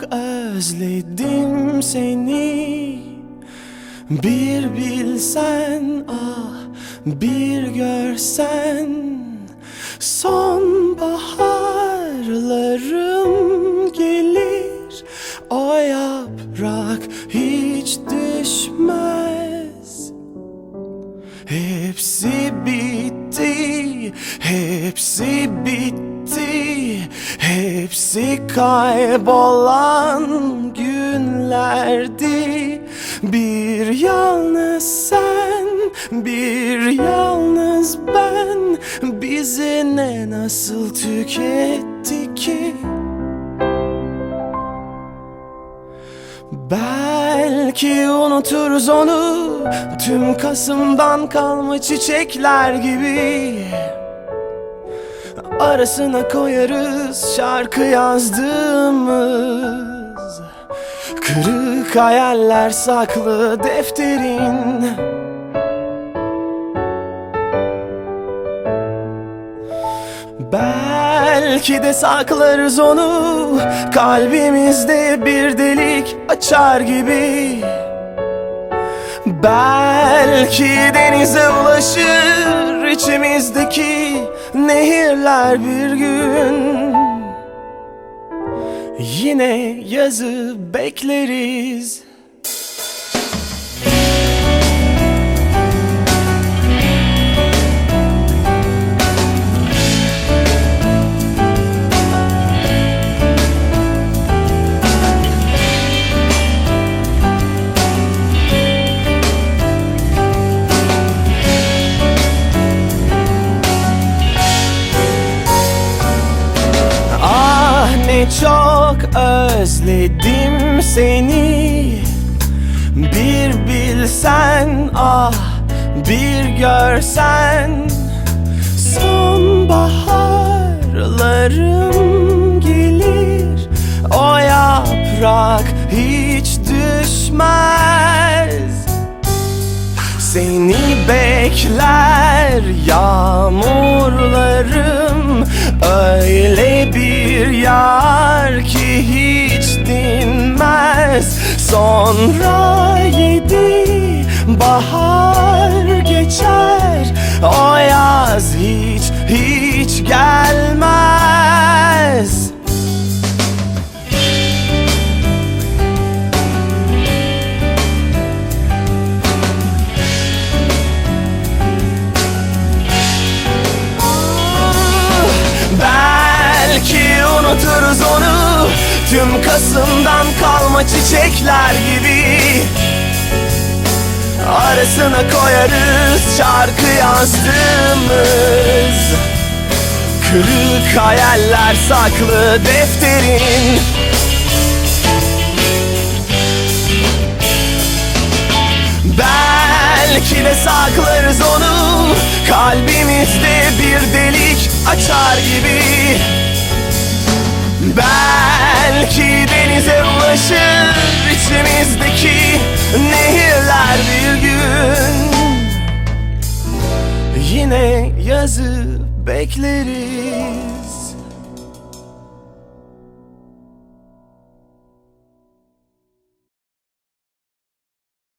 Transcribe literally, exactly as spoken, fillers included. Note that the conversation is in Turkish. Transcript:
özledim seni. Bir bilsen, ah bir görsen, sonbaharlarım gelir, o yaprak hiç düşmez. Hepsi bitti, hepsi bitti, hepsi kaybolan günlerdi. Bir yalnız sen, bir yalnız ben, bizi ne nasıl tüketti ki? Belki unuturuz onu, tüm Kasım'dan kalma çiçekler gibi. Arasına koyarız şarkı yazdığımız, kırık hayaller saklı defterin. Belki de saklarız onu, kalbimizde bir delik açar gibi. Belki denize ulaşır içimizdeki nehirler bir gün. Yine yazı bekleriz. Çok özledim seni. Bir bilsen, ah bir görsen, sonbaharlarım gelir, o yaprak hiç düşmez. Seni bekler yağmurlarım, öyle bir yar ki hiç dinmez. Sonra yedi bahar geçer, o yaz hiç hiç gelmez. Belki unuturuz onu, tüm Kasım'dan kalma çiçekler gibi. Arasına koyarız şarkı yazdığımız, kırık hayaller saklı defterin. Belki de saklarız onu, kalbimizde bir delik açar gibi. Belki denize ulaşır içimizdeki nehirler bir gün. Yine yazı bekleriz.